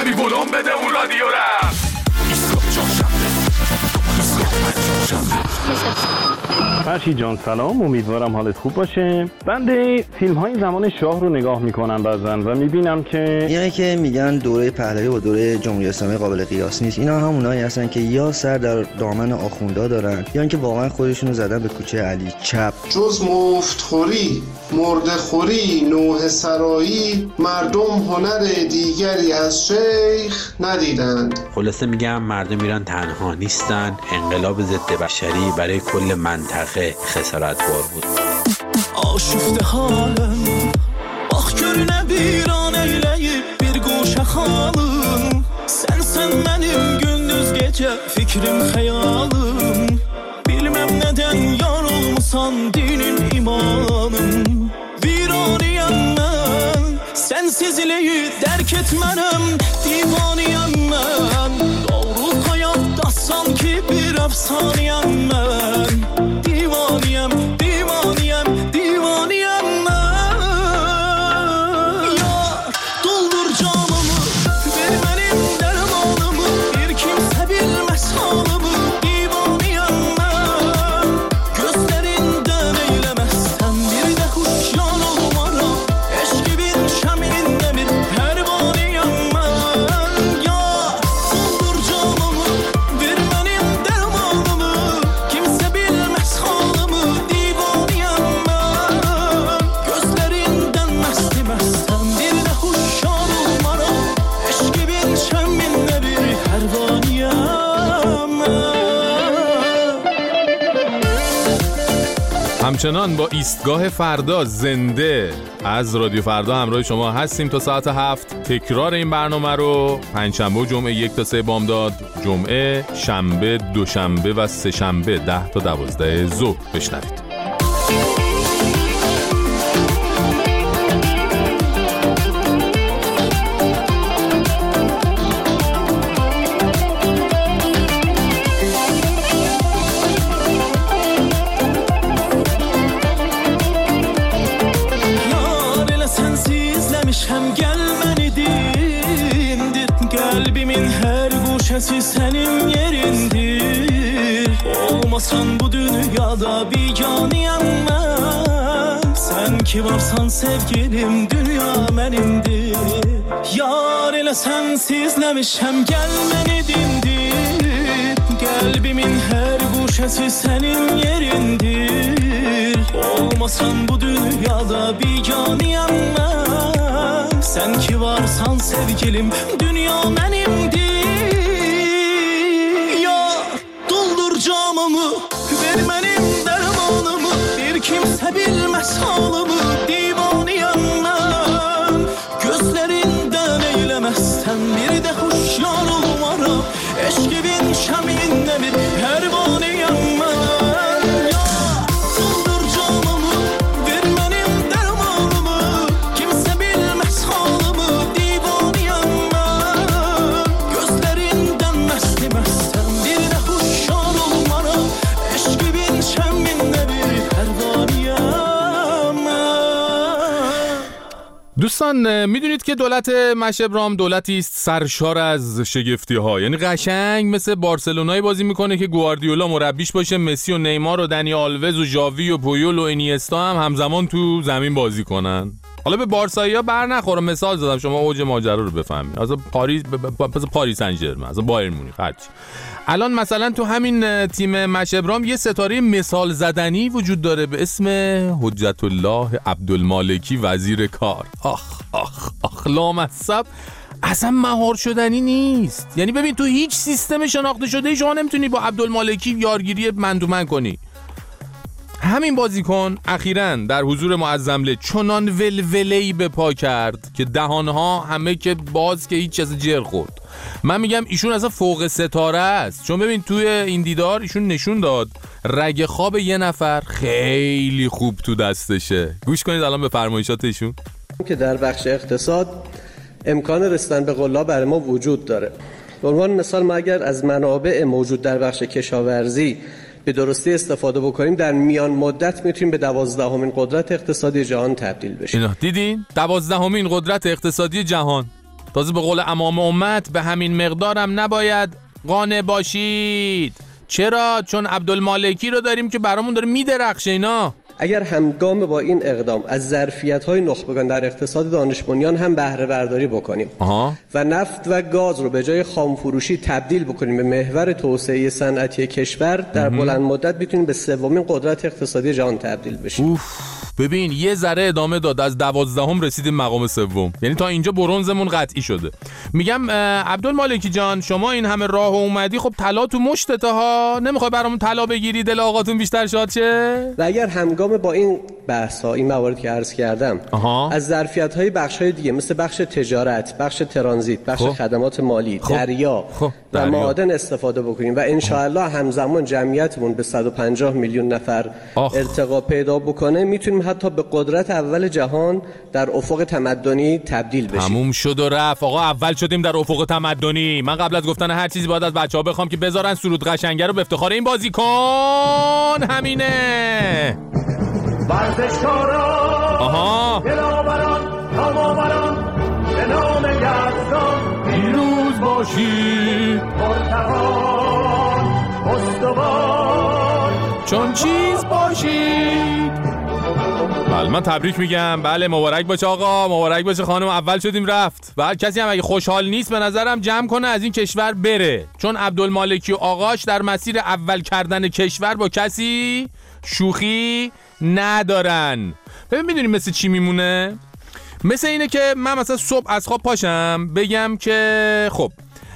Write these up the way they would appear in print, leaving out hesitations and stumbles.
کمی ولوم بده اون رادیو را. فرشید جان سلام، امیدوارم حالت خوب باشه. بنده فیلم های زمان شاه رو نگاه میکنم بعضن و میبینم که اینایی که میگن دوره پهلوی و دوره جمهوری اسلامی قابل قیاس نیست، اینا همونایی هستن که یا سر در دامن آخوندا دارن یا اینکه واقعا خودشونو زدن به کوچه علی چپ. جز مفتخوری، مردخوری، نوحه سرایی، مردم هنر دیگری از شیخ ندیدند. خلاصه میگم مردم ایران تنها نیستن، انقلاب ضد بشری برای کل منطقه خسارتبار بود. آشفته حالم bax görünə bir an eyləyib bir qoşa xalım Sən mənim gündüz gecə fikrim xəyalım Bilməm nədən yar olmusan dinin imanım Viraniyəm mən Sənsizliyi dərk etmənəm Divaniyəm mən Doğru həyatda sanki bir əfsaniyəm mən Divaniyəm, divaniyəm, divaniyəm mən Yar, doldur canımı Ver mənim dərmanımı Bir kimsə bilməz halımı Divaniyəm mən Gözlərindən eyləməzsən Bir də xuşyan olmaram Eşqibin şəmində bir pərvaniyəm mən Yar, doldur canımı Ver mənim dərmanımı Kimsə bilməz halımı Divaniyəm mən Gözlərindən məstəməzsən Bir də xuşyan olmaram Eşqibin şəmində bir pərvaniyəm mən همچنان با ایستگاه فردا زنده از رادیو فردا همراه شما هستیم تا ساعت 7. تکرار این برنامه رو پنجشنبه و جمعه 1 تا 3 بامداد، جمعه، شنبه، دوشنبه و سه شنبه 10 تا 12 ظهر بشنوید. Yar elə sənsizləmişəm gəl məni dindir Qəlbimin hər guşəsi sənin yerindir Olmasan bu dünyada biganiyəm mən Sən ki varsan sevgilim dünya mənimdir Yar elə sənsizləmişəm gəl məni dindir Qəlbimin hər guşəsi sənin yerindir Olmasan bu dünyada biganiyəm mən Sən ki varsan sevgilim dünya mənimdir Yar doldur camımı ver mənim dərmanımı Bir kimsə bilməz halımı divaniyəm mən Gözlərindən eyləməzsən bir də xuşyar olmaram Eşqibin şəmində bir pərvaniyəm mən Yar doldur camımı ver mənim dərmanımı Kimsə bilməz halımı divaniyəm mən Gözlərindən məstəməzsən bir də xuşyar olmaram Eşqibin şəmində bir pərvaniyəm mən دوستان میدونید که دولت مشبرام دولتی است سرشار از شگفتی ها، یعنی قشنگ مثل بارسلونای بازی میکنه که گواردیولا مربیش باشه، مسی و نیمار و دنی آلوز و ژاوی و پویول و اینیستا هم همزمان تو زمین بازی کنن. حالا به بارسایی‌ها بر نخوره، مثال زدم شما اوج ماجرا رو بفهمید. از پاریس سن ژرمن، از بایرن مونیخ، هرچی. الان مثلا تو همین تیم مشبرام یه ستاره مثال زدنی وجود داره به اسم حجت الله عبدالمالکی وزیر کار. آخ لامصب اصلا مهار شدنی نیست. یعنی ببین تو هیچ سیستم شناخته شده شما نمیتونی با عبدالمالکی یارگیری مندومن کنی. همین بازیکن اخیراً در حضور معظمله چنان ولوله‌ای به پا کرد که دهانها همه که باز که هیچ چیز جر خورد. من میگم ایشون اصلا فوق ستاره است، چون ببین توی این دیدار ایشون نشون داد رگ خواب یه نفر خیلی خوب تو دستشه. گوش کنید الان به فرمایشات ایشون که در بخش اقتصاد امکان رسیدن به غلا برای ما وجود داره. به عنوان مثال ما اگر از منابع موجود در بخش کشاورزی به درستی استفاده بکنیم در میان مدت میتونیم به 12مین قدرت اقتصادی جهان تبدیل بشیم. اینا دیدین؟ 12مین قدرت اقتصادی جهان. تازه به قول امام امت به همین مقدارم نباید قانع باشید. چرا؟ چون عبدالمالکی رو داریم که برامون داره میدرخشه. اینا اگر همگام با این اقدام از ظرفیت‌های نخبگان در اقتصاد دانش بنیان هم بهره برداری بکنیم و نفت و گاز رو به جای خام فروشی تبدیل بکنیم به محور توسعه صنعتی کشور، در بلند مدت میتونیم به سومین قدرت اقتصادی جهان تبدیل بشیم. ببین یه ذره ادامه داد، از 12 رسیدیم مقام سوم، یعنی تا اینجا برنزمون قطعی شده. میگم عبدالمالکی جان، شما این همه راه اومدی، خب طلا تو مشتته ها، نمیخوای برامون طلا بگیری دل آقاتون بیشتر شاد شه؟ و اگر همگام با این بحث ها، این مواردی که عرض کردم، از ظرفیت های بخش های دیگه مثل بخش تجارت، بخش ترانزیت، بخش خدمات مالی، دریا و معادن استفاده بکنیم و ان شاء الله همزمان جمعیتمون به 150 میلیون نفر ارتقا پیدا بکنه، میتونیم حتی به قدرت اول جهان در افق تمدنی تبدیل بشیم. تموم شد و رفت آقا، اول شدیم در افق تمدنی. من قبل از گفتن هر چیزی باید از بچه‌ها بخوام که بذارن سرود قشنگه رو به افتخار این بازیکن. همینه. ورزشکاران، دلاوران، تمامران، به نام یزدان پیروز باشید. مرتقان، استوار، چون چیز باشید. بله من تبریک میگم. بله مبارک باشه آقا، مبارک باشه خانم، اول شدیم رفت. و هر کسی هم اگه خوشحال نیست به نظرم جمع کنه از این کشور بره، چون عبدالمالکی و آقاش در مسیر اول کردن کشور با کسی شوخی ندارن. ببین میدونی مثل چی میمونه؟ مثل اینه که من مثلا صبح از خواب پاشم بگم که خب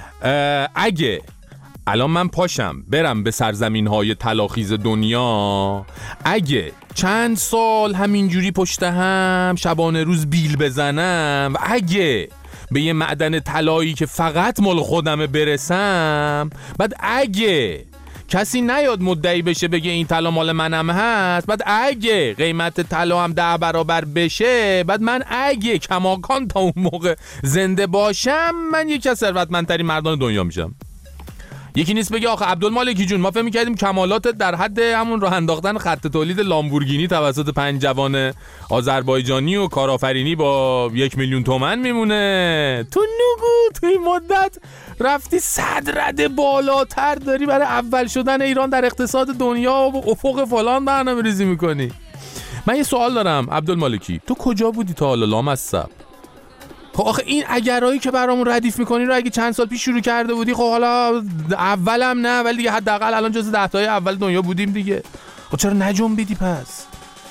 اگه الان من پاشم برم به سرزمین‌های طلاخیز دنیا، اگه چند سال همینجوری پشت هم شبانه روز بیل بزنم و اگه به یه معدن طلایی که فقط مال خودمه برسم، بعد اگه کسی نیاد مدعی بشه بگه این طلا مال منم هست، بعد اگه قیمت طلا هم 10 برابر بشه، بعد من اگه کماکان تا اون موقع زنده باشم، من یکی از ثروتمندترین مردان دنیا میشم. یکی نیست بگه آخه عبدالمالکی جون ما فهم می‌کردیم کمالاتت در حد همون راه انداختن خط تولید لامبورگینی توسط 5 جوان آذربایجانی و کارآفرینی با 1 میلیون تومان میمونه. تو نگو تو این مدت رفتی 100 رده بالاتر، داری برای اول شدن ایران در اقتصاد دنیا و افق فلان برنامه‌ریزی میکنی. من یه سوال دارم عبدالمالکی، تو کجا بودی تا حالا لامصب؟ خب آخه این اگرایی که برامون ردیف میکنی رو اگه چند سال پیش شروع کرده بودی، خب حالا اولم نه ولی دیگه حداقل الان جز 10 تای اول دنیا بودیم دیگه. خب چرا نجنبیدی پس؟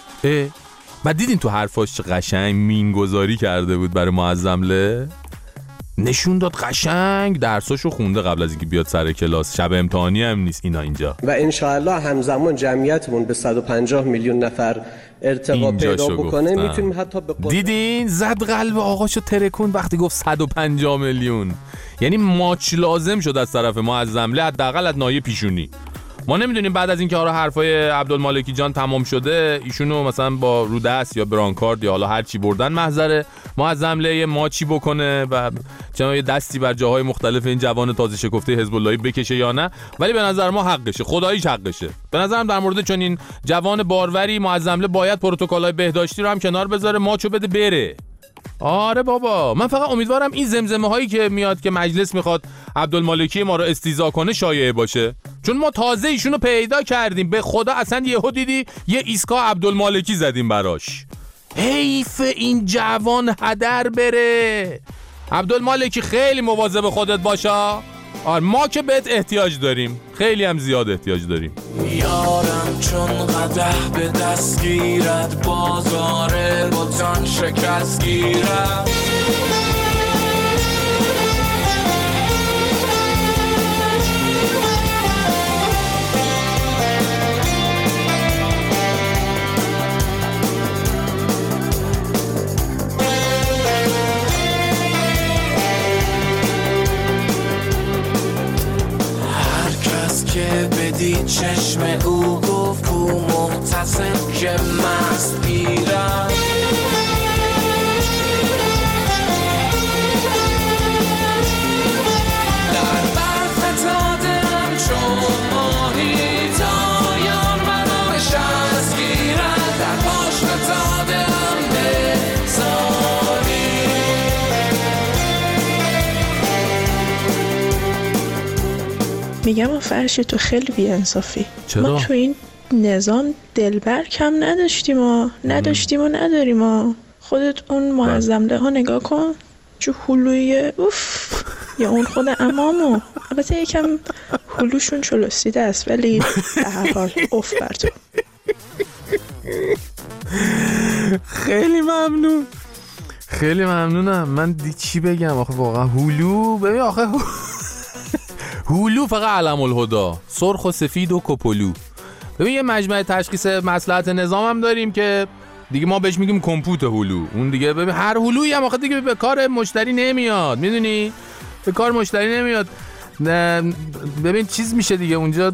بعد دیدین تو حرفاش چه قشنگ مینگذاری کرده بود برای معظمله؟ نشون داد قشنگ درساشو خونده قبل از اینکه بیاد سر کلاس، شب امتحانی هم نیست اینا اینجا. و ان شاء الله همزمان جمعیتمون به 150 میلیون نفر ارتقا پیدا بکنه، میتونیم حتی به دیدین زد قلب آقاشو ترکون وقتی گفت 150 میلیون، یعنی ماچ لازم شد از طرف معظمله، حداقل از ناحیه پیشونی. ما نمیدونیم بعد از اینکه حالا حرفای عبدالمالکی جان تمام شده ایشونو مثلا با رودست یا برانکارد یا حالا هر چی بردن محضر معظمله ماچی بکنه و چون یه دستی بر جاهای مختلف این جوان تازه شکفته حزب اللهی بکشه یا نه، ولی به نظر ما حقشه، خداییش حقشه. به نظرم در مورد چون این جوان باروری معظمله باید پروتکل‌های بهداشتی رو هم کنار بذاره، ماچو بده بره. آره بابا، من فقط امیدوارم این زمزمه هایی که میاد که مجلس میخواد عبدالمالکی ما رو استیضاح کنه شایعه باشه، چون ما تازه ایشونو پیدا کردیم، به خدا اصلا یهو دیدی یه ایسکا عبدالمالکی زدیم براش. حیف این جوان هدر بره. عبدالمالکی خیلی مواظب خودت باشا. آره ما که بهت احتیاج داریم، خیلی هم زیاد احتیاج داریم. یارم چون قدح به دست گیرد، بازار بطان شکست گیرد. که بدی چشم او گفت کو محتسب که مست گیرم. در برف تادم چون ماهی تایان منو نشست گیرد، در پاشت تادم به زاری. میگم فرشی تو خیلی بی‌انصافی. چرا؟ ما تو این نظام دلبر کم نداشتیم و نداریم. خودت اون معظمله ها نگاه کن، چه هلویه، اوف، یا اون خود امامو. البته یکم هلوشون چلوسیده است ولی به هر حال اوف بر تو. خیلی ممنونم. من چی بگم آخه واقعا هلو. ببین آخه هلو فقط علم الهدا، سرخ و سفید و کپولو. ببین یه مجمع تشخیص مصلحت نظام هم داریم که دیگه ما بهش میگیم کمپوت هلو. اون دیگه ببین هر هلویی هم آخه دیگه به کار مشتری نمیاد، میدونی؟ به کار مشتری نمیاد. ببین چیز میشه دیگه اونجا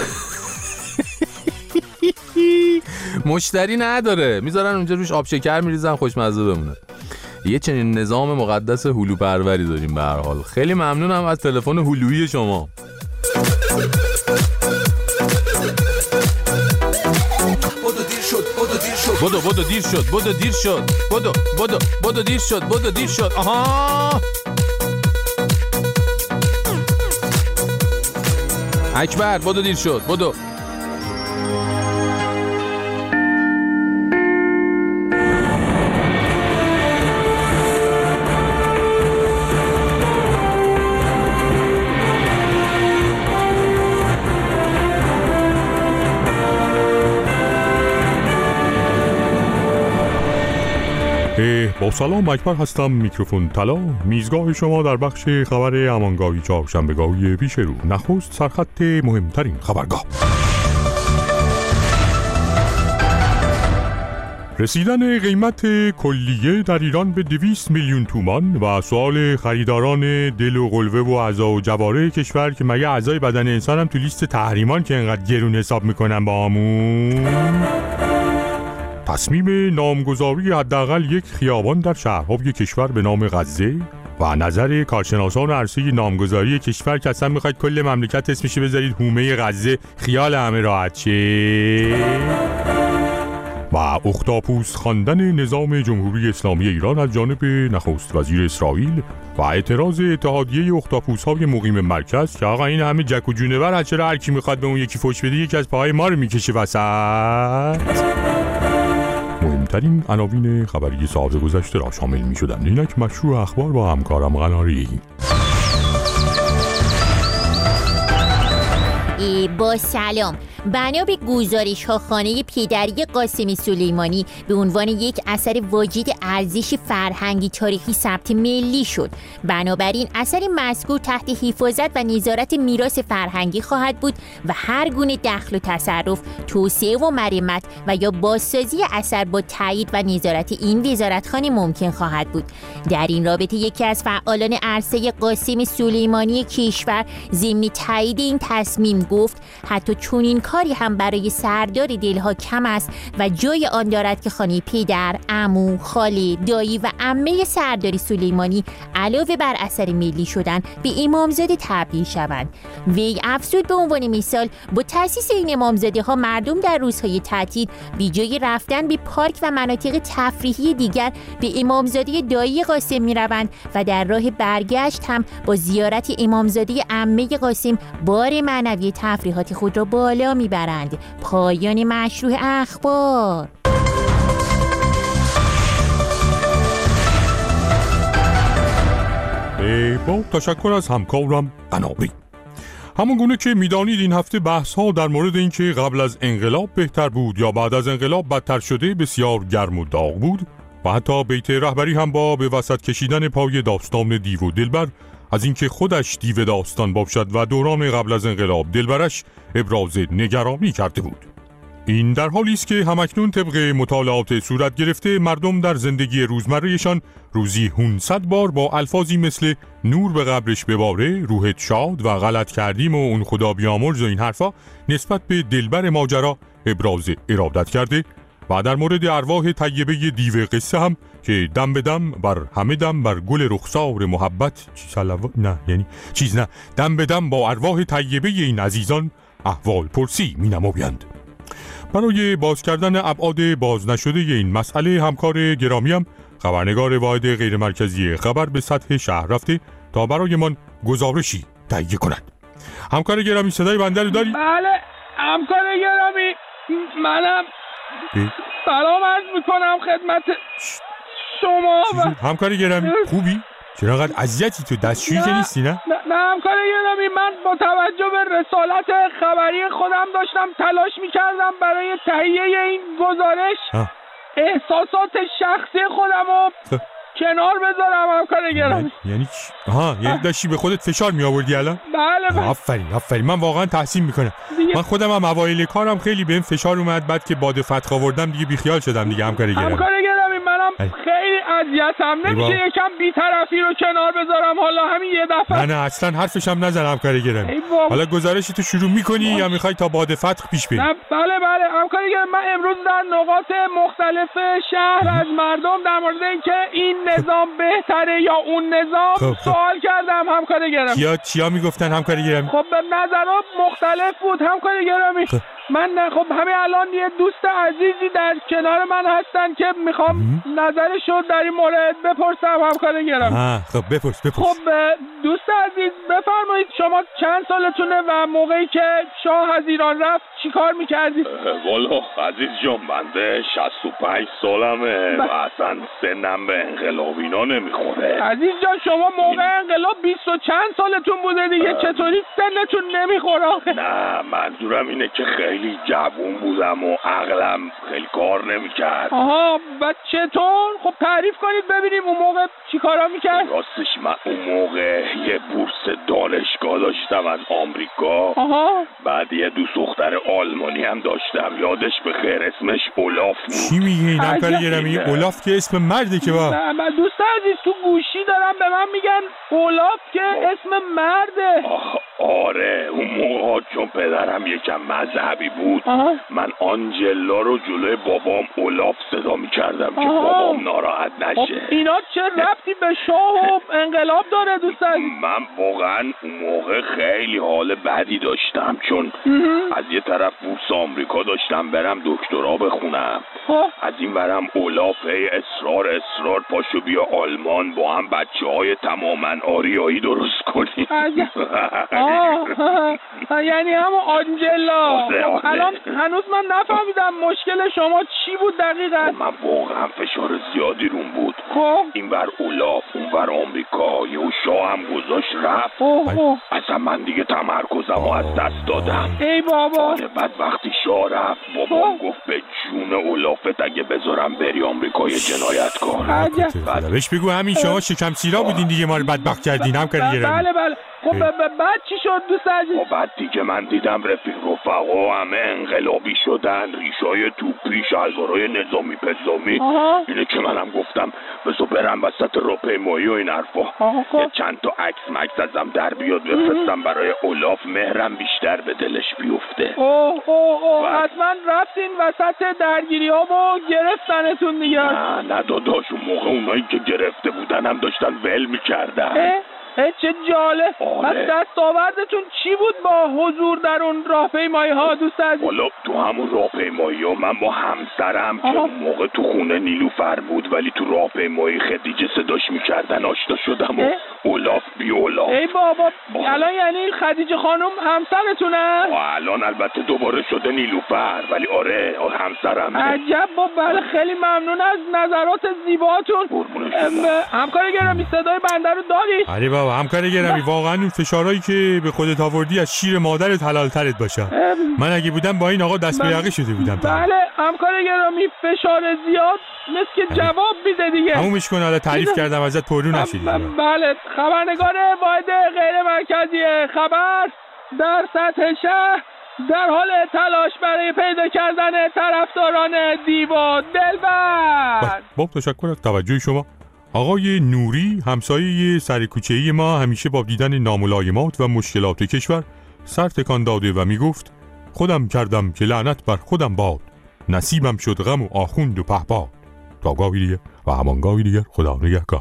مشتری نداره، میذارن اونجا روش آب شکر میریزن خوشمزه بمونه. یه چنین نظام مقدس هلو پروری داریم به هر حال. خیلی ممنونم از تلفن هلویی شما. بدو دیر شد. آها اکبر بدو دیر شد. بدو. با سلام، اکبر هستم. میکروفون طلا، میزگاه شما در بخش خبر امانگاهی چهارشنبه‌گاهی پیش رو. نخست سرخط مهمترین خبرگاه. رسیدن قیمت کلیه در ایران به 200 میلیون تومان و سوال خریداران دل و قلبه و اعضا و جواره کشور که مگه اعضای بدن انسان هم تو لیست تحریمان که انقدر گرون حساب میکنن با همون. تصمیم نامگذاری حداقل یک خیابان در شهرهای کشور به نام غزه و نظر کارشناسان عرصه نامگذاری کشور که اصلا میخواید کل مملکت اسمش بذارید هومه غزه، خیال همه راحت شه. و اختاپوس خواندن نظام جمهوری اسلامی ایران از جانب نخست وزیر اسرائیل و اعتراض اتحادیه اختاپوس‌های مقیم مرکز که آقا این همه جک و جونور چرا هر کی میخواد به اون یکی فوش بده یکی از پاهای ما رو میکشه وسط. مهمترین عناوین خبری ساعت گذشته را شامل می شدند. اینک مشروع اخبار با همکارم قناری. با سلام. بنا به گزارش ها خانه پدری قاسمی سلیمانی به عنوان یک اثر واجد ارزش فرهنگی تاریخی ثبت ملی شد. بنابراین اثر مذکور تحت حفاظت و نظارت میراث فرهنگی خواهد بود و هر گونه دخل و تصرف، توسعه و مرمت و یا بازسازی اثر با تایید و نظارت این وزارتخانه ممکن خواهد بود. در این رابطه یکی از فعالان عرصه قاسم سلیمانی کشور ضمن تایید این تصمیم گفت حتی چنین کاری هم برای سردار دلها کم است و جای آن دارد که خانه پدر، عمو، خاله، دایی و عمه سردار سلیمانی علاوه بر اثر ملی شدن به امامزاده تبدیل شوند. وی افزود به عنوان مثال با تأسیس این امامزاده ها مردم در روزهای تعطیل بی جای رفتن به پارک و مناطق تفریحی دیگر به امامزاده دایی قاسم می روند و در راه برگشت هم با زیارت امامزاده عمه قاسم بار معنوی تفریحات خود را بالا می برند. پایان مشروع اخبار. با تشکر از همکارم قناری. همون گونه که میدانید این هفته بحث ها در مورد این که قبل از انقلاب بهتر بود یا بعد از انقلاب بدتر شده بسیار گرم و داغ بود و حتی بیت رهبری هم با به وسط کشیدن پای داستان دیو و دلبر از اینکه خودش دیو داستان باشد و دوران قبل از انقلاب دلبرش ابراز نگرانی کرده بود. این در حالی است که همکنون طبق مطالعات صورت گرفته مردم در زندگی روزمرهشان روزی 100 بار با الفاظی مثل نور به قبرش بباره، روحت شاد و غلط کردیم و اون خدا بیامرز و این حرفا نسبت به دلبر ماجرا ابراز ارادت کرده و در مورد ارواح طیبه دیو قصه هم که دم به دم بر همه دم بر گل رخسار محبت دم به دم با ارواح طیبه این عزیزان احوال پرسی می نمایند. برای باز کردن ابعاد باز نشده این مسئله همکار گرامیم خبرنگار واحد غیر مرکزی خبر به سطح شهر رفته تا برای من گزارشی تهیه کند. همکار گرامی صدای بنده رو داری؟ بله همکار گرامی، منم سلام عرض میکنم خدمت شما. همکار گرامی خوبی؟ چرا انقدر اذیتی تو؟ دستشویی که نیستی نه؟ نه همکار گرامی، من با توجه به رسالت خبری خودم داشتم تلاش میکردم برای تهیه این گزارش احساسات شخصی خودم رو کنار بذارم همکار گرامی. یعنی چی؟ یعنی داشتی به خودت فشار می آوردی الان؟ بله. آفرین من واقعا تحسین میکنم. من خودم هم اوایل کارم خیلی بهم فشار اومد، بعد که باد فتح آوردم دیگه بیخیال شدم دیگه همکار گرامی. همکار گرامی منم خیلی اذیتم، نمیشه یکم بی‌طرفی رو کنار بذارم حالا همین یه دفعه؟ نه اصلا حرفش هم نزن همکار گرامی. حالا گزارش تو شروع میکنی یا میخوای تا باد فتح پیش بری؟ بله همکار گرامی، من امروز در نقاط مختلف شهر از مردم در مورد اینکه این نظام بهتره یا اون نظام سوال کردم همکار گرامی. چیا میگفتن همکار گرامی؟ خب نظرات مختلف بود همکار گرامی. من همین الان یه دوست عزیزی در کنار من هستن که میخوام نظرشو در این مورد بپرسم همکار گرامی. خب بپرس. خب دوست عزیز بفرمایید شما چند سالتونه و موقعی که شاه از ایران رفت چی کار میکردید؟ والا عزیز جان بنده 65 سالمه و اصلا سنم به انقلابینا نمیخوره. عزیز جان شما موقع انقلاب 20 و چند سالتون بوده دیگه، چطوری سنتون نمیخوره؟ نه منظورم اینه که خیلی جوون بودم و عقلم خیلی کار نمیکرد. و چطور؟ خب تعریف کنید ببینیم اون موقع چی کارا میکرد؟ راستش من اون موقع یه بورس دانشگاه داشتم از آمریکا. بعد یه دوست دختر آلمانی هم داشتم، یادش بخیر اسمش اولاف بود. چی میگی این همکار گرامی؟ اولاف که اسم مرده که با. نه من دوست عزیز تو گوشی دارم به من میگن اولاف که اسم مرده. آره اون موقع چون پدرم یکم مذهبی بود من آنجلا رو جلوی بابام اولاف صدا میکردم که بابام ناراحت نشه. اینا چه ربطی به شاه و انقلاب داره دوست عزیز؟ من واقعا اون موقع خیلی حال بدی داشتم چون از یه طرف بورس آمریکا داشتم برم دکترا بخونم، از این برم اولاف اصرار پاشو بیا آلمان با هم بچه‌های تماما آریایی درست کنیم. یعنی همون آنجلا. الان هنوز من نفهمیدم مشکل شما چی بود دقیقاً؟ من واقعا فشار زیادی روم بود. این بر اولاف اون بر آمریکا یهو شاه هم گذاشت رفت. اصلا من دیگه تمرکزمو از دست دادم. ای بابا. بعد وقتی شاه رفت بابام گفت به جون اولافت اگه بذارم بری آمریکا یه جنایتکار. بهش بگو همین شما شکم سیرا بودین دیگه ما رو بدبخت کردین همکار گرامی. بله خب بعد چی شد دوست عزیز؟ بعد دیگه من دیدم رفقا همه انقلابی شدن، ریشای توپی، شلوارای نظامی پزامی. اینه که منم گفتم بذار برم وسط راهپیمایی و این حرفا یه چند تا عکس ازم در بیاد بفرستم برای اولاف، مهرم بیشتر به دلش بیفته. حتما رفتین وسط درگیری ها و گرفتنتون دیگه. نه داداش اون موقع اونایی که گرفته بودن هم داشتن ول میکردن. چه جالب. دستاوردتون چی بود با حضور در اون راهپیمایی ها دوست عزیز؟ والا تو همون راهپیمایی ها من با همسرم که اون موقع تو خونه نیلوفر بود ولی تو راهپیمایی خدیجه صداش میکردن آشنا شدم و اولاف بی اولاف. ای بابا الان یعنی خدیجه خانم همسرتونه؟ الان البته دوباره شده نیلوفر ولی آره همسرم. عجب بله خیلی ممنون از نظرات زیباتون. همکار گرامی صدای بنده رو داری؟ آره بابا همکار گرامی واقعا اون فشارهایی که به خودت آوردی از شیر مادرت حلالترت باشه. من اگه بودم با این آقا دست به یقه شده بودم. بله همکار گرامی فشار زیاد مثل که جواب میده دیگه. همونش کن حالا تعریف کردم ازت پررو نشید. بله خبرنگار واحد غیر مرکزی خبر در سطح شهر در حال تلاش برای پیدا کردن طرفداران دیو دلبر. با تشکر از توجه شما. آقای نوری همسایه سرکوچه‌ای ما همیشه با دیدن ناملایمات و مشکلات کشور سر تکان داده و میگفت خودم کردم که لعنت بر خودم باد، نصیبم شد غم و آخوند و پهپاد. تا گاهی دیگر و همان گاهی دیگر خدا نگهدار.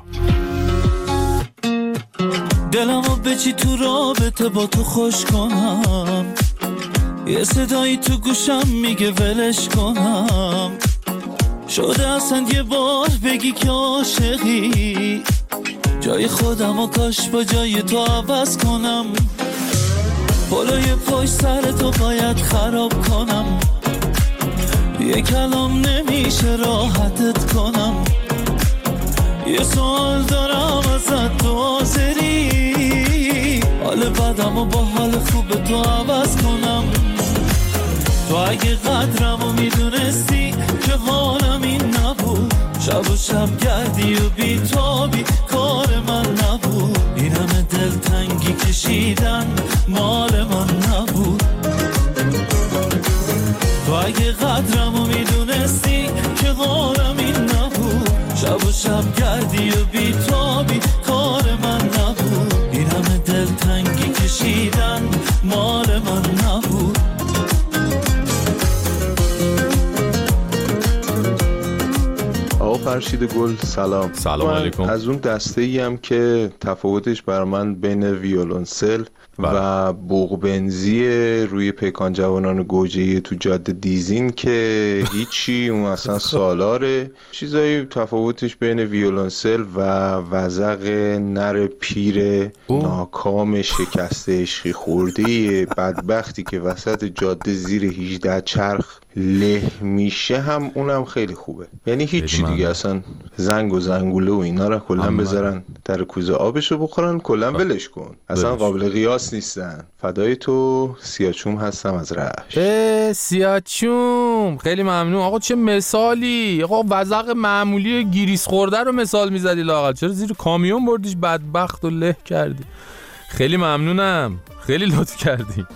دلمو به چی تو رابطه با تو خوش کنم، یه صدایی تو گوشم میگه ولش کنم، شده اصلا یه بار بگی که عاشقی، جای خودمو کاش با جای تو عوض کنم. پلوی پشت سر تو باید خراب کنم، یه کلام نمیشه راحتت کنم. یه سوال دارم ازت تو حاضری حال بدمو با حال خوب تو عوض کنم؟ تو اگه قدرمو میدونستی که حالم این نبود، شب و شب گردی و بیتابی کار من نبود. این همه دلتنگی کشیدن مال من نبود. تو اگه قدرمو میدونستی که حالم این نبود، شب و شب گردی و بیتابی کار من نبود. این همه دلتنگی کشیدن مال من نبود. آقا فرشید گل سلام. سلام علیکم. از اون دسته ایم که تفاوتش بر من بین ویولنسل و بوغبنزی روی پیکان جوانان گوجه‌ای تو جاده دیزین که هیچی، اون اصلا سالاره. چیزایی تفاوتش بین ویولنسل و وزق نر پیر ناکام شکسته عشقی خورده بدبختی که وسط جاده زیر 18 چرخ له میشه، هم اونم خیلی خوبه. یعنی هیچی دیگه، اصلا زنگ و زنگوله و اینا رو کلا بذارن در کوزه آبشو بخورن، کلا ولش کن، اصلا قابل قیاس نیستن. فدای تو، سیاچوم هستم از رشت. سیاچوم خیلی ممنون. آقا چه مثالی، آقا وزق معمولی گیریس خورده رو مثال میزدی لااقل، چرا زیر کامیون بردیش بدبخت و له کردی؟ خیلی ممنونم، خیلی لطف کردی.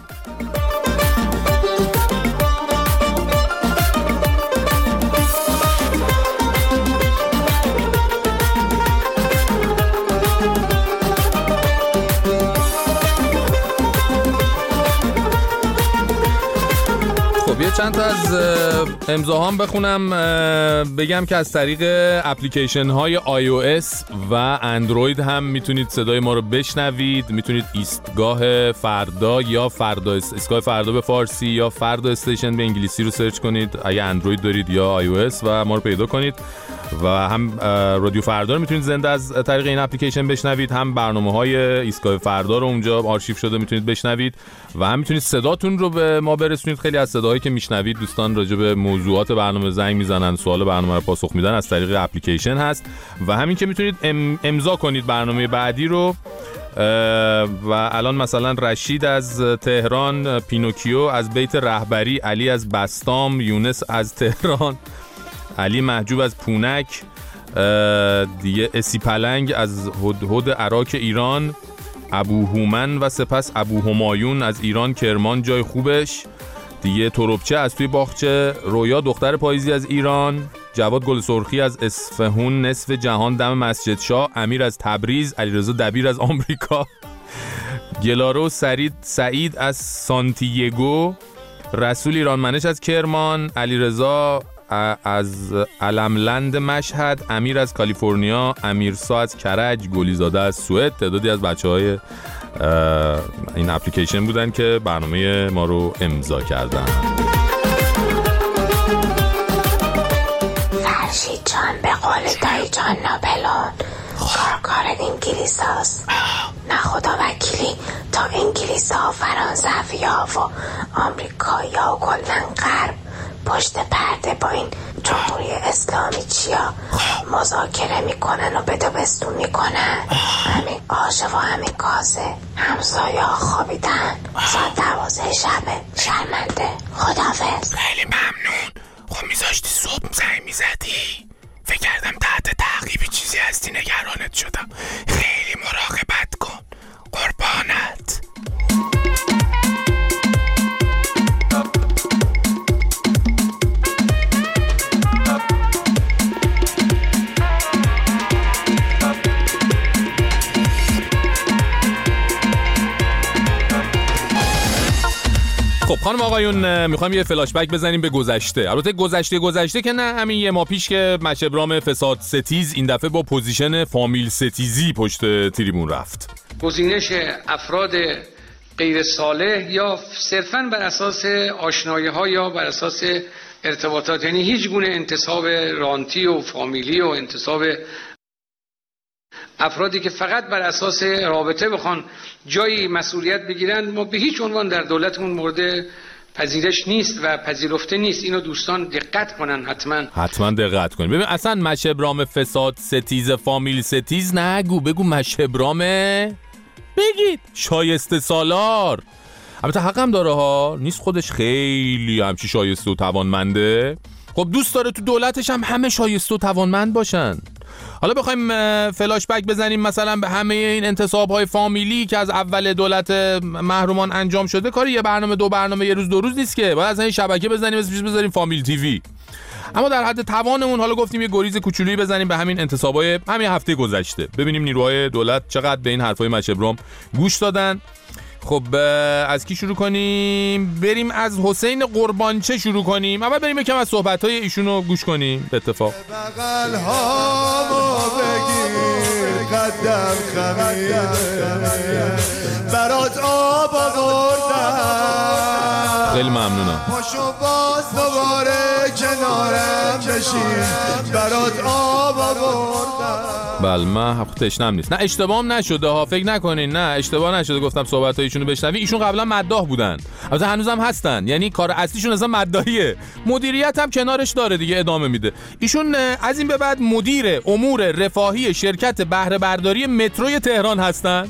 یه چند تا از امضاهام بخونم، بگم که از طریق اپلیکیشن های iOS و اندروید هم میتونید صدای ما رو بشنوید. میتونید ایستگاه فردا یا ایستگاه فردا به فارسی یا فردا استیشن به انگلیسی رو سرچ کنید اگه اندروید دارید یا iOS و ما رو پیدا کنید. و هم رادیو فردا رو میتونید زنده از طریق این اپلیکیشن بشنوید، هم برنامه‌های ایستگاه فردا رو اونجا آرشیو شده میتونید بشنوید و هم میتونید صداتون رو به ما برسونید. خیلی از صداهایی که میشنوید دوستان راجع به موضوعات برنامه زنگ میزنن، سوال برنامه رو پاسخ میدن، از طریق اپلیکیشن هست. و همین که میتونید امضا کنید برنامه بعدی رو. و الان مثلا رشید از تهران، پینوکیو از بیت رهبری، علی از بستام، یونس از تهران، علی محجوب از پونک، دیگه اسی پلنگ از هدهد عراق ایران، ابو هومن و سپس ابو همایون از ایران کرمان جای خوبش، دیگه تروبچه از توی باغچه، رویا دختر پاییزی از ایران، جواد گل سرخی از اصفهون نصف جهان دم مسجد شاه، امیر از تبریز، علیرضا دبیر از آمریکا، گلارو سعید از سانتیاگو، رسول ایرانمنش از کرمان، علیرضا از علملند مشهد، امیر از کالیفرنیا، امیرسا از کرج، گلیزاده از سوئد. تعدادی از بچه‌های این اپلیکیشن بودن که برنامه ما رو امضا کردن. فرشید جان به قول دایی جان ناپلون کار انگلیس هست. نه خدا وکیلی تا انگلیس ها، فرانسوی ها و آمریکایی ها و کلن غرب پشت پرده با این جمهوری اسلامی چیا مذاکره میکنن و بدبستون میکنن. همین آشه و همین کاسه همسایه ها خوابیدن، ساعت 12 شبه. شرمنده. خداحافظ. خیلی ممنون. خب میذاشتی صبح زنگ میزدی؟ فکر کردم تحت تعقیبی چیزی هستی، نگرانت شدم. خیلی مراقبت کن. قربانت. خب خانم آقایون، میخوایم یه فلاش بک بزنیم به گذشته. البته گذشته که نه، همین یه ماه پیش که مشبرام فساد ستیز این دفعه با پوزیشن فامیل ستیزی پشت تریبون رفت. گزینش افراد غیر صالح یا صرفاً بر اساس آشنایی‌ها یا بر اساس ارتباطات، یعنی هیچ گونه انتصاب رانتی و فامیلی و انتصاب افرادی که فقط بر اساس رابطه بخوان جایی مسئولیت بگیرن، ما به هیچ عنوان در دولتمون مورد پذیرش نیست و پذیرفته نیست. اینو دوستان دقت کنن، حتما دقت کنن. ببین اصلا مشهبرام فساد ستیز فامیل ستیز نگو، بگو مشهبرام بگید شایسته سالار. البته حقم داره ها، نیست خودش خیلی همچی شایسته و توانمنده، خب دوست داره تو دولتش هم همه شایسته و توانمند باشن. حالا بخوایم فلاش بک بزنیم مثلا به همه این انتصاب‌های فامیلی که از اول دولت محرومان انجام شده، کاری یه برنامه دو برنامه یه روز دو روز نیست که، باید از این شبکه بزنیم اسمش بذاریم فامیل تیوی. اما در حد توانمون حالا گفتیم یه گریز کوچولویی بزنیم به همین انتصاب‌های همین هفته گذشته، ببینیم نیروهای دولت چقدر به این حرفای مشهبرام گوش دادن. خب از کی شروع کنیم؟ بریم از حسین قربانچه شروع کنیم. اول بریم یکم از صحبت‌های ایشونو گوش کنیم. به اتفاق بغل هامو بگیر قدم خمیده برات آب آوردم، خیلی ممنونم. پاشو باز دوباره کنارم بشین برات آب آوردم. بله من تشنم نیست. نه اشتباهم نشده ها، فکر نکنین، نه اشتباه نشده گفتم صحبت ایشونو بشنوی. ایشون قبلا مداح بودن، البته هنوزم هستن، یعنی کار اصلیشون اصلا مداحیه، مدیریت هم کنارش داره دیگه، ادامه میده. ایشون از این به بعد مدیر امور رفاهی شرکت بهره برداری متروی تهران هستن.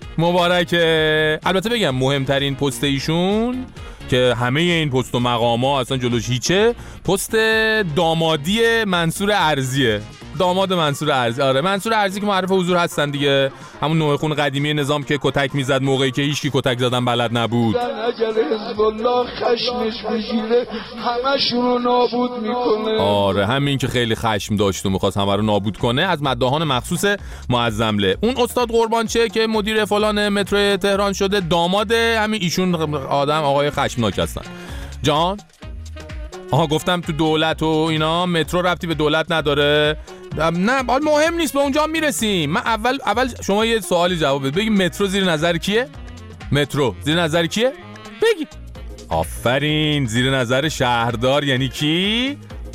مبارکه. البته بگم مهمترین پست ایشون که همه این پست و مقام‌ها اصلا جلوش هیچه، پست دامادی منصور ارزیه. داماد منصور ارزی. آره منصور ارزی که معرف حضور هستن دیگه، همون نوع خون قدیمی نظام که کتک میزد موقعی که هیچکی کتک زدن بلد نبود. اگر حزب الله خشمش بگیره همشون رو نابود میکنه. آره همین که خیلی خشم داشت و میخواست همه رو نابود کنه. از مداحان مخصوص معظمله. اون استاد قربانچه که مدیر فلان مترو تهران شده، داماد همین ایشون آدم آقای خشمناک هستن. جان گفتم تو دولت و اینا مترو ربطی به دولت نداره. نه مهم نیست، به اونجا میرسیم. من اول شما یه سوالی جواب بده، بگی مترو زیر نظر کیه؟ مترو زیر نظر کیه؟ بگی. آفرین، زیر نظر شهردار. یعنی کی؟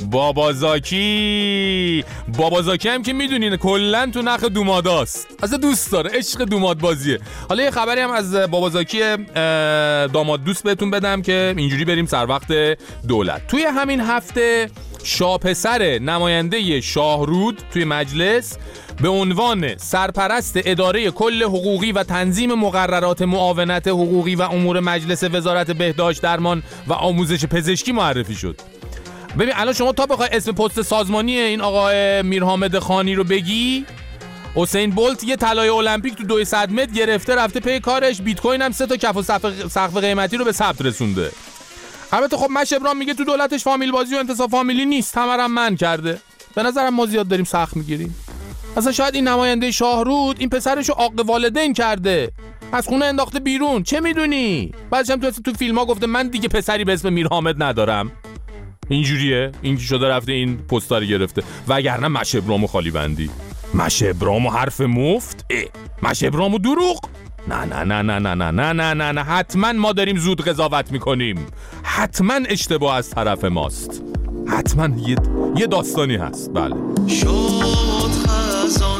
بابازاکی. بابازاکی هم که میدونین کلن تو نخ دوماداست، اصلا دوست داره، عشق دوماد بازیه. حالا یه خبری هم از بابازاکی داماد دوست بهتون بدم که اینجوری بریم سر وقت دولت. توی همین هفته شاپسر نماینده شاهرود توی مجلس به عنوان سرپرست اداره کل حقوقی و تنظیم مقررات معاونت حقوقی و امور مجلس وزارت بهداشت درمان و آموزش پزشکی معرفی شد. ببین الان شما تا بخوای اسم پست سازمانی این آقای میرحامد خانی رو بگی، حسین بولت یه طلای المپیک تو 200 متر گرفته رفته پی کارش، بیت کوین هم 3 تا کف و سقف قیمتی رو به ثبت رسونده. البته خب مشهبرام میگه تو دولتش فامیل بازی و انتصاب فامیلی نیست، همه رو من کرده. به نظرم ما زیاد داریم سخت میگیریم. اصلا شاید این نماینده شاهرود این پسرشو عاق والدین کرده، از خونه انداخته بیرون، چه میدونی؟ بعدش هم تو فیلم‌ها گفته من دیگه پسری به اسم میرحامد ندارم. اینجوریه، این که شده رفته این پستا رو گرفته. وگرنه مشهبرامو خالی بندی، مشهبرامو حرف مفت، مشهبرامو دروغ. نه نه نه نه نه نه نه نه نه نه، حتما ما داریم زود قضاوت میکنیم، حتما اشتباه از طرف ماست، حتما یه داستانی هست. بله شد خزان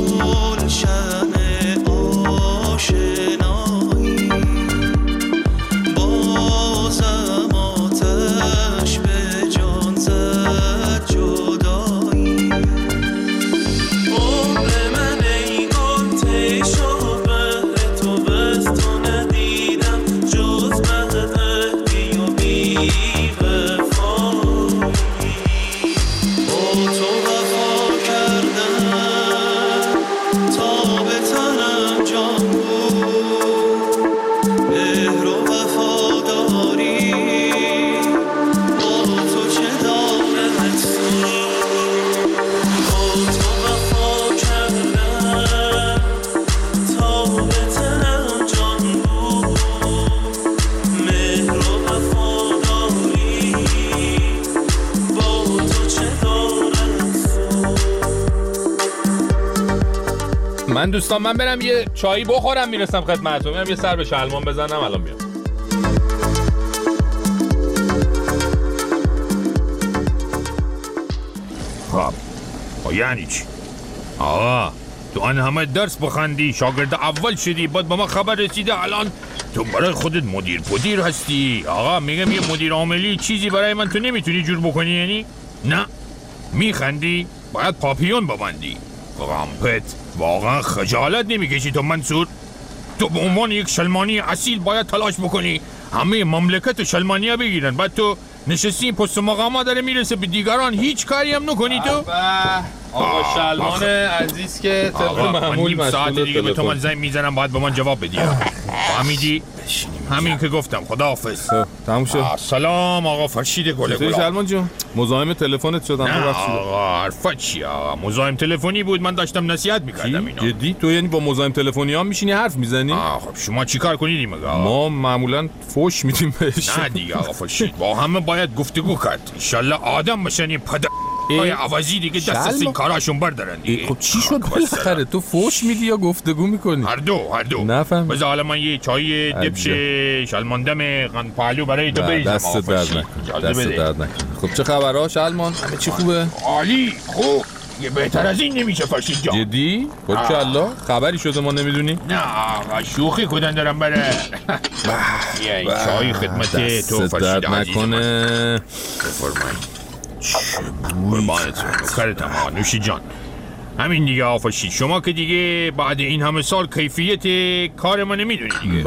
گلشن آشنایی، بازم آتش به جان زد جدایی، عمر من ای گل تیشو بهر تو بست و ندیدم جز بدهی و بی وفایی، با تو وفا کردم تا به تنم جان بود، مهر و وفاداری با تو چه دارد سوی، با تو وفا کردم تا به تنم جان بود، مهر و وفاداری با تو چه دارد سوی. من دوستان من برم یه چایی بخورم میرسم خدمتتون، میرم یه سر به شلمان بزنم الان میام. خب یعنی چی؟ آقا تو آن همه درس بخوندی، شاگرد اول شدی، بعد به ما خبر رسیده الان تو برای خودت مدیر هستی. آقا میگم یه مدیر عاملی چیزی برای من تو نمیتونی جور بکنی؟ یعنی نه میخندی؟ باید پاپیون ببندی. رامپت واقعا خجالت نمیکشی تو منصور؟ تو به عنوان یک شلمانی اصیل باید تلاش بکنی همه مملکت شلمانی‌ها بگیرن، بعد تو نشستی پست مقامات داره میرسه به دیگران، هیچ کاری هم نکنی تو. آقا شلمان عزیز که طبق معمول نیم ساعت دیگه به تو من زنگ میزنم، باید به من جواب بدی. فهمیدی؟ همین که گفتم. خداحافظ. تموم شد. سلام آقا فرشید گل گل. شلمان جون مزاحم تلفنت شدم. نه آقا حرفت چیه؟ مزاحم تلفنی بود، من داشتم نصیحت میکردم. اینا جدی؟ تو یعنی با مزاحم تلفنی ها میشینی حرف میزنی؟ خب شما چیکار کنید مگه؟ ما معمولا فوش میدیم بهش. نه دیگه آقا فرشید، با همه باید گفتگو کرد. ان شاء الله آدم بشن پدر های عوضی دیگه دست از این کاراشون بردارن دیگه. خب چی شد بالاخره؟ تو فوش میدی یا گفتگو میکنی؟ هر دو. نفهم. بذار حالا من یه چای دبش شلماندم قندپهلو برای تو بریزم. دست درد نکنه. خب چه خبرها شلمان؟ همه چی خوبه؟ عالی. خوب. یه بهتر از این نمیشه فرشید جان. جدی؟ بارکالله. خبری شده ما نمیدونی؟ نه آقا شوخی کدن دارم بره. یه چای خدمت تو فرشید عزیز نکنه. بفرمایید. قربانتون کارتم آقا نوشی جان. همین دیگه آقا فرشید، شما که دیگه بعد این همه سال کیفیت کار ما نمیدونی دیگه.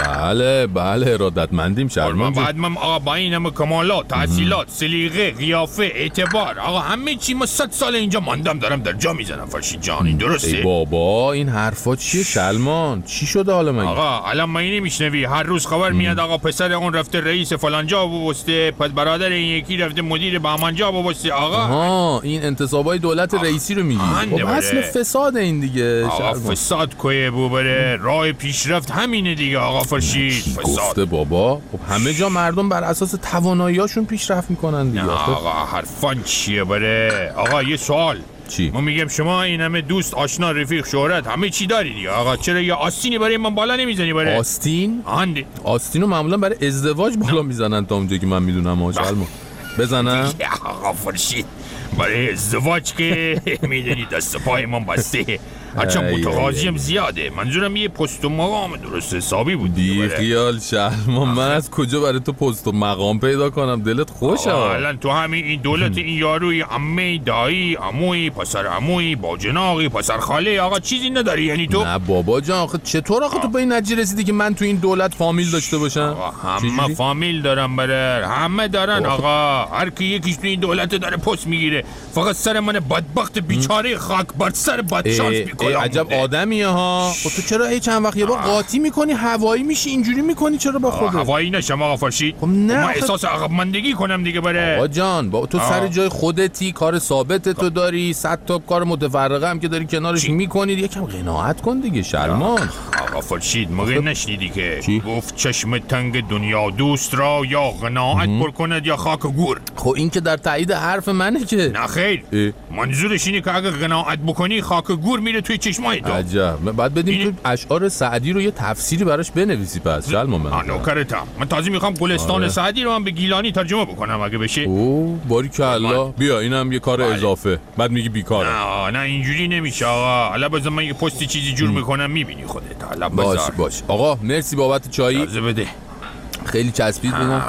بله ارادتمندیم شلمان جون. بعد من آقا با این همه کمالات، تحصیلات، سلیقه، قیافه، اعتبار، آقا همه چی ما 100 سال اینجا ماندم دارم در جا میزنم فرشید جان. این درسته؟ ای بابا این حرفا چیه شلمان؟ چی شده حالا مگه؟ آقا الان ما اینو میشنوی هر روز خبر میاد آقا پسر اون رفته رئیس فلان جا وابسته، پس برادر این یکی رفته مدیر بهمان جا وابسته. آقا این انتصابای دولت رئیسی رو میگی؟ خب اصل فساد این دیگه. آقا فساد کوی بو بره، راه پیشرفت همینه دیگه آقا فرشید. فساد گفته بابا. خب همه جا مردم بر اساس تواناییاشون پیشرفت میکنن دیگه. آقا حرفان چیه بره؟ آقا یه سوال. چی؟ ما میگم شما این همه دوست، آشنا، رفیق، شهرت همه چی داری دیگه. آقا چرا یه آستینی برای من بالا نمیزنی بره؟ آستین؟ آستینو معمولا برای ازدواج بالا میزنن تا اونجایی که من میدونم. شلمان بزنم؟ آقا فرشید برای ازدواج که میدونی دست پای من بسته، هرچند متقاضیم زیاده. منظورم یه پست و مقام درست حسابی بود. بی خیال شلمان، من از کجا برای تو پست و مقام پیدا کنم؟ دلت خوشه. الان تو همین این دولت این یاروی عمه، دایی، عموی، پسر عموی، باجناقی، پسر خاله، آقا چیزی نداری یعنی تو؟ نه بابا جان، آخه چطور آخه تو به این نتیجه رسیدی که من تو این دولت فامیل داشته باشم؟ همه فامیل دارن بره، همه دارن آقا. هر کی یکیش تو این دولت داره پست میگیره، فقط سر من بدبخت بیچاره خاک بر سر بدشانس میکنه. عجب آدمیه ها. خب تو چرا هیچ چند وقت یه بار قاطی میکنی، هوایی میشی، اینجوری میکنی؟ چرا با خودت؟ هوایی نشم آقا فرشید. خب نه ما احساس عقب ماندگی کنم دیگه بره. آقا جان با تو سر جای خودتی، کار ثابت تو داری، 100 تا کار متفرقه هم که داری کنارش میکنی. یکم قناعت کن دیگه شلمان. آقا فرشید مگه نشنیدی که گفت چشم تنگ دنیا دوست را یا قناعت پر کند یا خاک گور؟ خب این که در تایید حرف منه که. نه خیر، منظورش اینه که اگه قناعت بکنی خاک گور میره توی چشمای تو. عجب. بعد بدیم تو اشعار سعدی رو یه تفسیری براش بنویسی پس شلمان. نوکرتم. من تازه میخوام گلستان سعدی رو هم به گیلانی ترجمه بکنم اگه بشه. اوه باریکالله. بیا اینم یه کار اضافه. بعد میگی بیکارم. نه اینجوری نمیشه آقا. حالا بذار من یه پستی چیزی جور میکنم میبینی خودت. حالا باش. آقا مرسی بابت چایی. بده. خیلی چسبید بینم.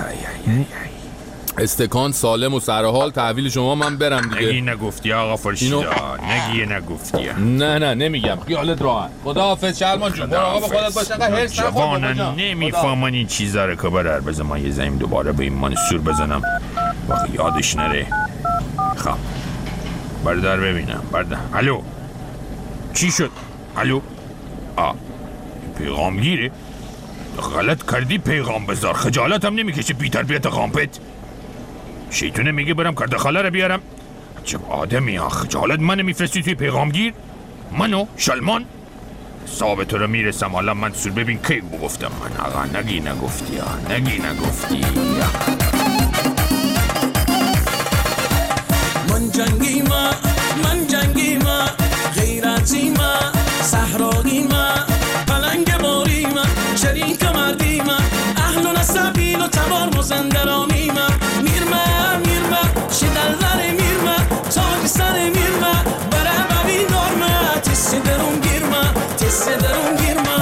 استکان سالم و سرحال تحویل شما. من برم دیگه. نگی نگفتی آقا فرشید. نگی نگفتی. نه نمیگم، خیالت راحت. خداحافظ شلمان جون. مراقب خودت باش. انقدر هرس نخور. جوانن نمیفهمن این چیزا رو که برار. بذار من یه زنگ دوباره به این منصور بزنم واقعا یادش نره. خب بردار ببینم. الو چی شد؟ الو پیغامگیره. غلط کردی پیغام بذار. خجالت هم نمیکشه بی تربیت غامپت. شیطونه میگه برم کرده خاله رو بیارم. چه آدمی ها، خجالت منو میفرستی توی پیغامگیر؟ منو شلمان ثابت رو میرسم. حالا منصور ببین کی گفتم من. آقا نگی نگفتی. من جنگی ما غیرتی ما صحرایی ما پلنگ باری ما شریک مردی ما اهل و نسبیل و تبار مزندرانی ما میرمه شدل داره میرمه تاج سر میرمه برای ببین دارمه تیسی درو hissederim girme.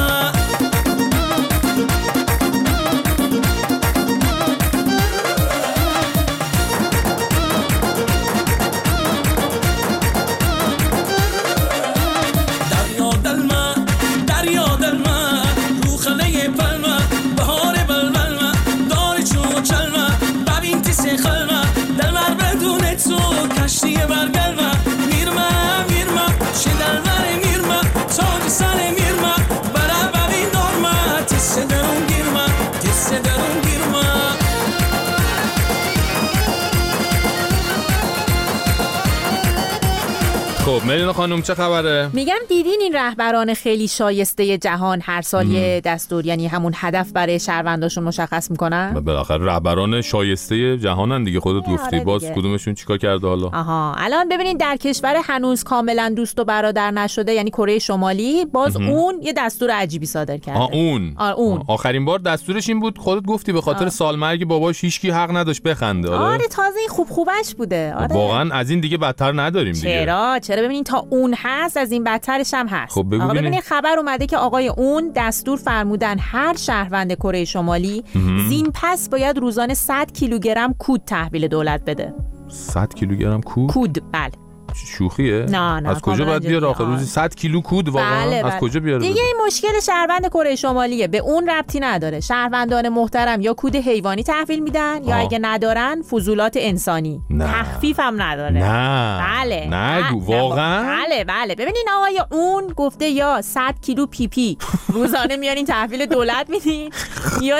خب ملینا خانم چه خبره؟ میگم دیدین این رهبران خیلی شایسته جهان هر سال یه دستور، یعنی همون هدف برای شهرونداشون مشخص میکنن؟ بالاخره رهبران شایسته جهانن دیگه، خودت گفتی. باز کدومشون چیکار کرده حالا؟ آها الان ببینید در کشور هنوز کاملا دوست و برادر نشده، یعنی کره شمالی، باز اون یه دستور عجیبی صادر کرده. اون آخرین بار دستورش این بود، خودت گفتی به خاطر سالمرگ باباش هیچکی حق نداشت بخنده. آره تازه این خوبش بوده. آره واقعا از این دیگه بدتر نداریم دیگه. چرا ببینین تا اون هست از این بدترش هم هست. خب ببینین خبر اومده که آقای اون دستور فرمودن هر شهروند کره شمالی زین پس باید روزانه 100 کیلوگرم کود تحویل دولت بده. 100 کیلوگرم کود؟ بله. شوخیه؟ نه از کجا باید بیاره آخه روزی 100 کیلو کود واقعا؟ بله. از کجا بیاره؟ دیگه این مشکل شهروند کره شمالیه، به اون ربطی نداره. شهروندان محترم یا کود حیوانی تحویل میدن یا اگه ندارن فضولات انسانی. تخفیف هم نداره. نه نگو واقعا؟ بله ببینین آقای اون گفته یا 100 کیلو پی پی روزانه میارین تحویل دولت میدین یا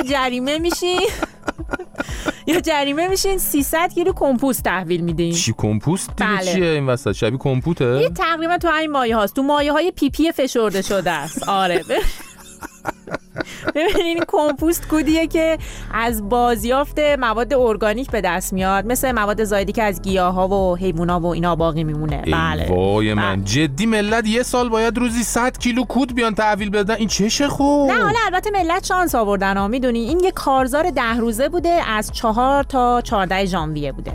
جریمه میشین 300 کیلو کمپوست تحویل میدین. چی کمپوست دیگه؟ چیه این وسط؟ شبیه کمپوته؟ این تقریبا تو همین مایه هاست، تو مایه های پی پی فشرده شده است. آره ببینین کمپوست کودیه که از بازیافت مواد ارگانیک به دست میاد، مثل مواد زایدی که از گیاها و حیوونا و اینا باقی میمونه. بله وای من جدی ملت یه سال باید روزی 100 کیلو کود بیان تحویل بدن؟ این چشه خوب؟ نه حالا البته ملت شانس آوردن ها، میدونی این یه کارزار 10 روزه بوده، از 4 تا 14 ژانویه بوده.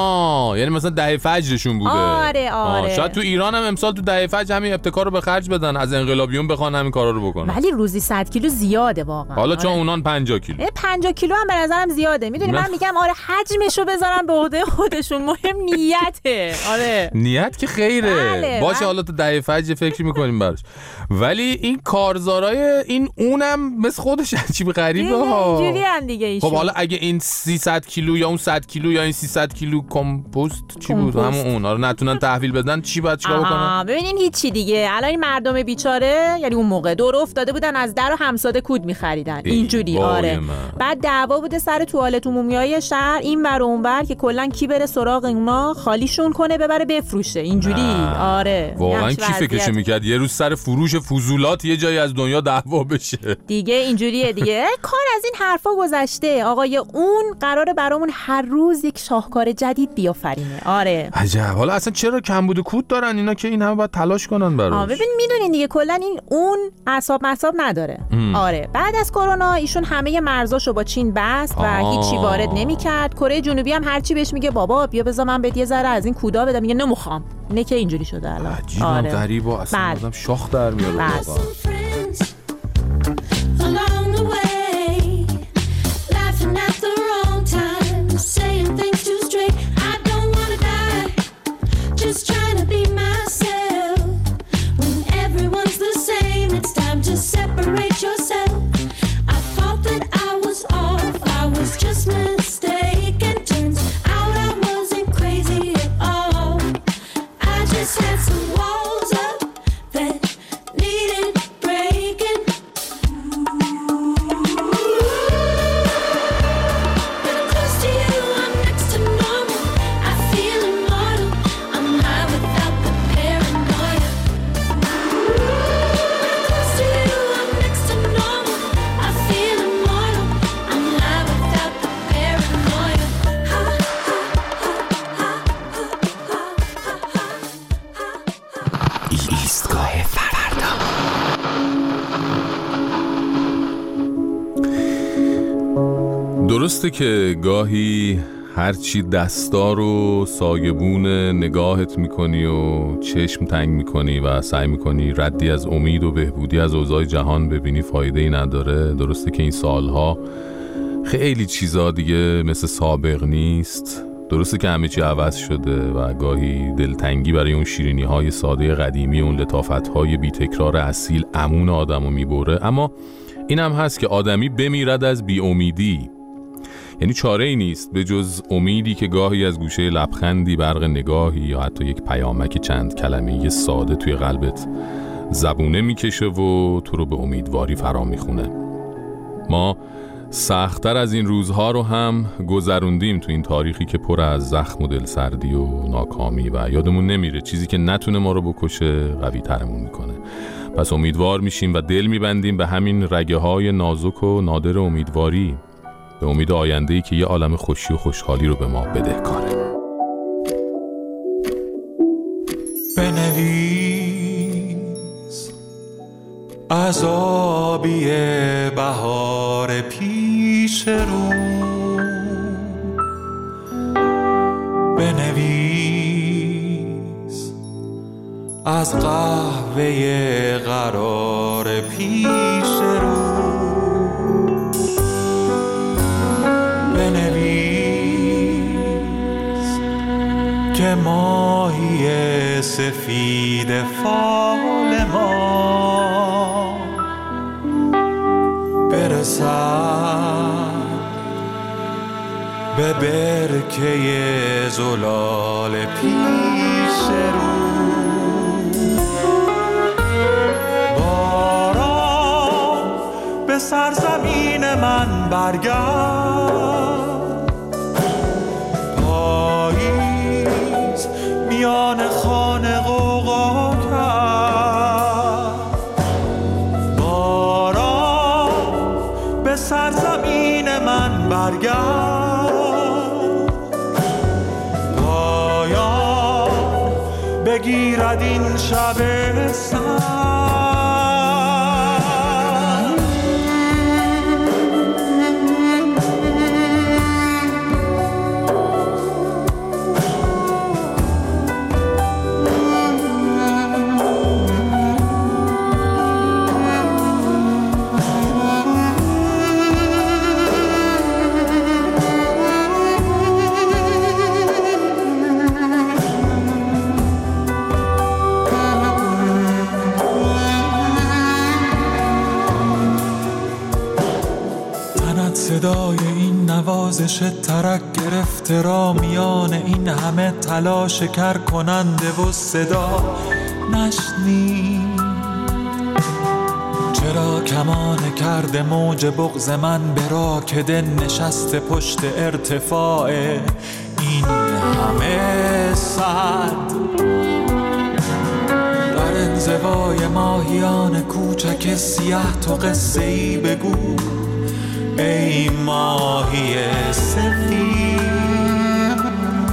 یعنی مثلا دهه فجرشون بوده. آره شاید تو ایران هم امسال تو دهه فجر همین ابتکار رو به خرج بدن، از انقلابیون بخوان همین کارا رو بکنن. ولی روزی 100 کیلو زیاده واقعا. حالا چون اونان 50 کیلو 50 کیلو هم به نظرم زیاده. میدونی من میگم آره حجمشو بذارن به عهده خودشون، مهم نیته. آره نیت که خیره. باشه حالا تو دهه فجر فکر میکنیم براش، ولی این کارزارای این اونم مثل خودش عجیب غریبه ها. اینجوری ان دیگه ایشون. خب حالا اگه این 300 کیلو یا اون 100 کیلو یا این 300 کیلو کمپوست چی بود همون اون رو نتونن تحویل بدن، چی باید چیکار بکنن؟ ببینین هیچی دیگه. الان این مردم بیچاره یعنی اون موقع دور افتاده بودن از در و همساده کود می‌خریدن اینجوری. آره بعد دعوا بوده سر توالت عمومیای شهر، این ور و اون ور، که کلا کی بره سراغ اونا خالیشون کنه ببره بفروشه اینجوری. آره واقعا کی فکرش میکرد یه روز سر فروش فضولات یه جایی از دنیا دعوا بشه دیگه؟ اینجوریه دیگه. کار از این حرفا گذشته. آقای اون قراره برامون هر روز یک شاهکار جدید بیافرینه. آره عجب. حالا اصلا چرا کمبود کود دارن اینا که این همه باید تلاش کنن براش؟ ببین میدونین دیگه کلا این اون اعصاب نداره. آره بعد از کرونا ایشون همه مرزاشو با چین بست و هیچی وارد نمیکرد. کره جنوبی هم هرچی بهش میگه بابا بیا بذار من بهت یه ذره از این کودا بدم، میگه نمیخوام. اینه که اینجوری شده الان. عجیبم غریبه اصلا. آدم شاخ در میاره واقعا. درسته که گاهی هرچی دستار و سایبون نگاهت میکنی و چشم تنگ میکنی و سعی میکنی ردی از امید و بهبودی از اوضاع جهان ببینی فایده ای نداره. درسته که این سالها خیلی چیزا دیگه مثل سابق نیست، درسته که همه چی عوض شده و گاهی دلتنگی برای اون شیرینی های ساده قدیمی، اون لطافت های بی تکرار اصیل امون آدمو میبره، اما این هم هست که آدمی بمیرد از بی امیدی. یعنی چاره ای نیست به جز امیدی که گاهی از گوشه لبخندی، برق نگاهی یا حتی یک پیامک چند کلمه‌ای ساده توی قلبت زبونه میکشه و تو رو به امیدواری فرا میخونه. ما سخت‌تر از این روزها رو هم گذروندیم تو این تاریخی که پر از زخم و دلسردی و ناکامی و یادمون نمیره چیزی که نتونه ما رو بکشه قوی ترمون میکنه. پس امیدوار میشیم و دل میبندیم به همین رگه های نازک و نادر امیدواری، به امید آینده‌ای که یه عالم خوشی و خوشحالی رو به ما بدهکاره. بنویس عذابی بهار پیش رو، بنویس از قهوه قرار پیش رو، بنویس که ماهی سفید فال ما برسد به برکه زلال پیش رو. باران به سرزمین من برگرد، پاییز میان خانه غوغا کرد. باران به سرزمین من برگرد، پایان بگیرد این شب سرد. صدای این نوازش ترک گرفته را میان این همه تلاش کر کننده و صدا نشنی. چرا کمان کرده موج بغض من به راکده نشسته پشت ارتفاع این همه صد؟ در انزوای ماهیان کوچک سیاه تو قصه ای بگو ای ماهی سفید،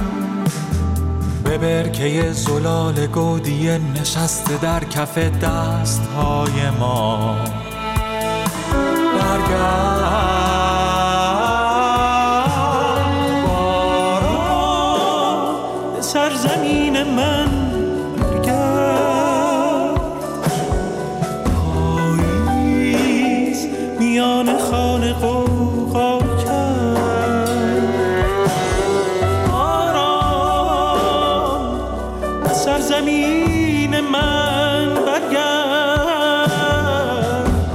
به برکه زلال گودی نشسته در کف دستهای ما برگرد. باران به سرزمین من برگرد، پاییز میان خانه غوغا کرد. باران به سرزمین من برگرد،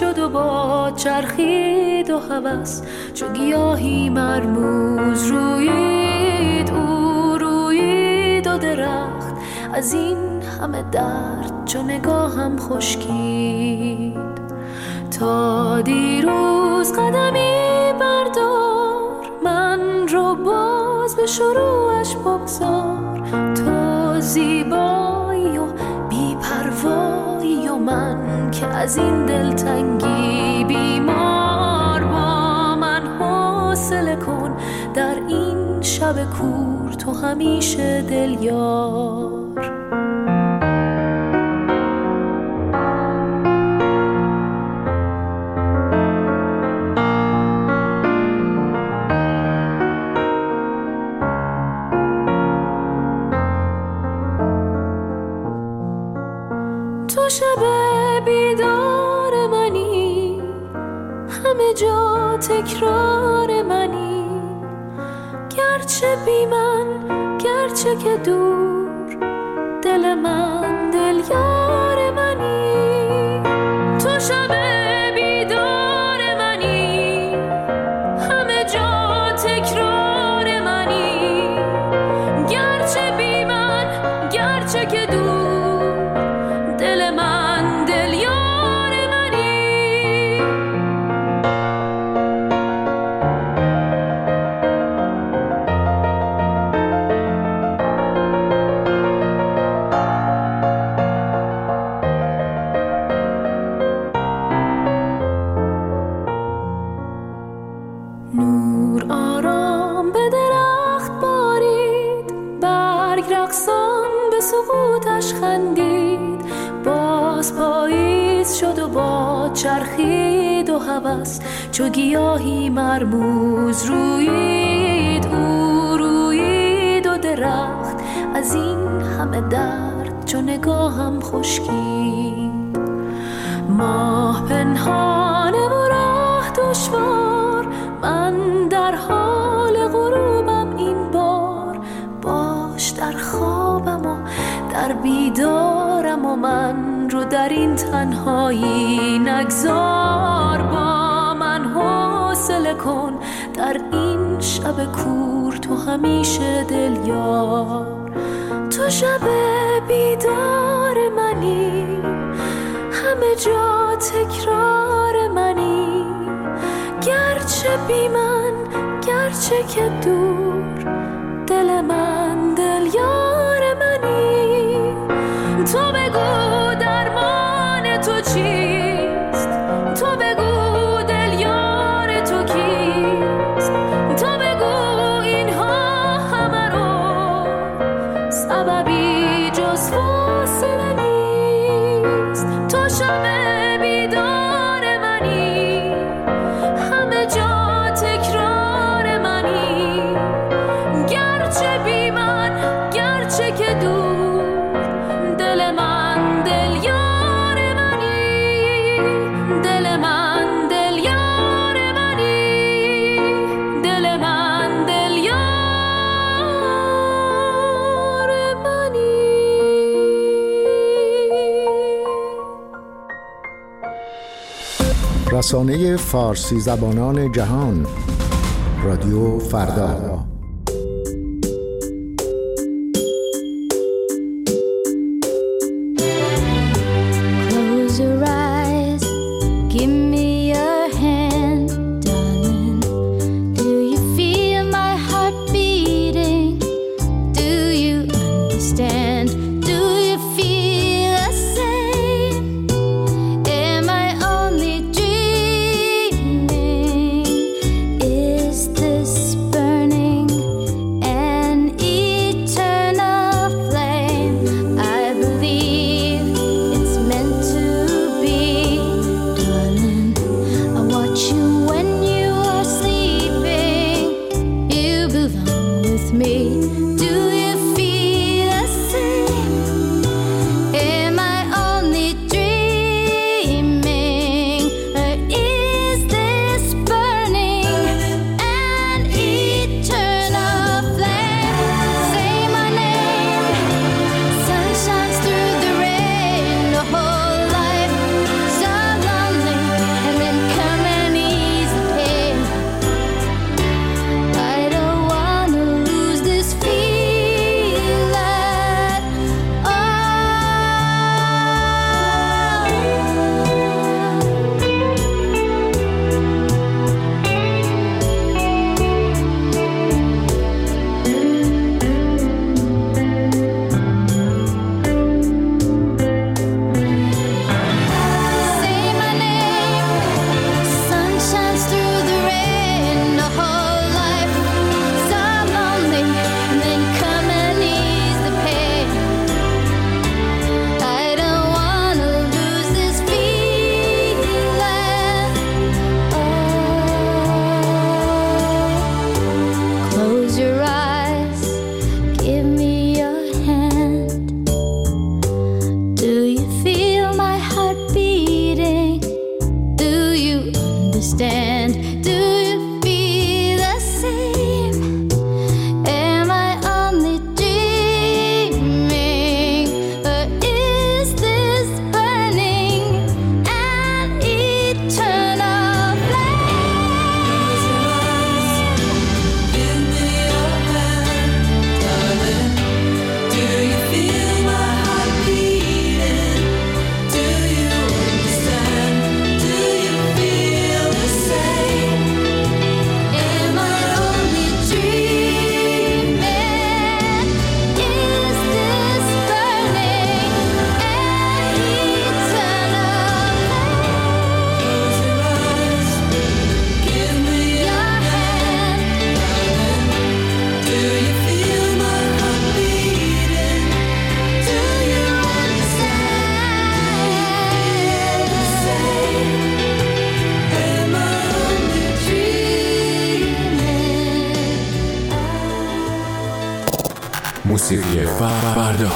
شد و با چرخید و هوس چو گیاهی مرموز رویید او رویید و درخت از این همه درد چو نگاهم خشکید تا دیروز قدمی بردار من رو باز به شروعش بگذار تو زیبایی و بی‌پروایی و من که از این دلتنگی بیمار با من حوصله کن در این شب کور تو همیشه دل یار تو شب بیدار منی همه جا تکرار منی گرچه بی من گرچه که دور دل من دل یار منی تو شب بیدار منی همه جا تکرار منی گرچه بی من گرچه که دور دل من دل یار منی نور آرام به درخت بارید برگ رقصان به سقوطش خندید باز پاییز شد و با چرخید و هوس چو گیاهی مرموز رویید او رویید و درخت از این همه درد چو نگاهم خشکید ماه پنهانه و راه دشوار من در حال غروبم این بار باش در خوابم و در بیدارم و من رو در این تنهایی نگذار با من حوصله کن در این شب کور تو همیشه دل یار تو شب بیدار منی همه جا تکرار منی گرچه بی من گرچه که دور دل من دل یار منی تو بگو درمان تو چیست تو بگو دل یار تو کیست تو بگو اینها همه رو سببی جز فاصله نیست تو شب بیدار منی همه جا تکرار منی گرچه بی من گرچه که دور دل من دل یار منی دل من دل یار منی دل من دل یار منی رسانه فارسی زبانان جهان رادیو فردا Close your eyes, give me your hand, darling. Do you feel my heart beating? Do you understand? Do you feel the same? Am I only dreaming? Is this burning موسیقی فردا.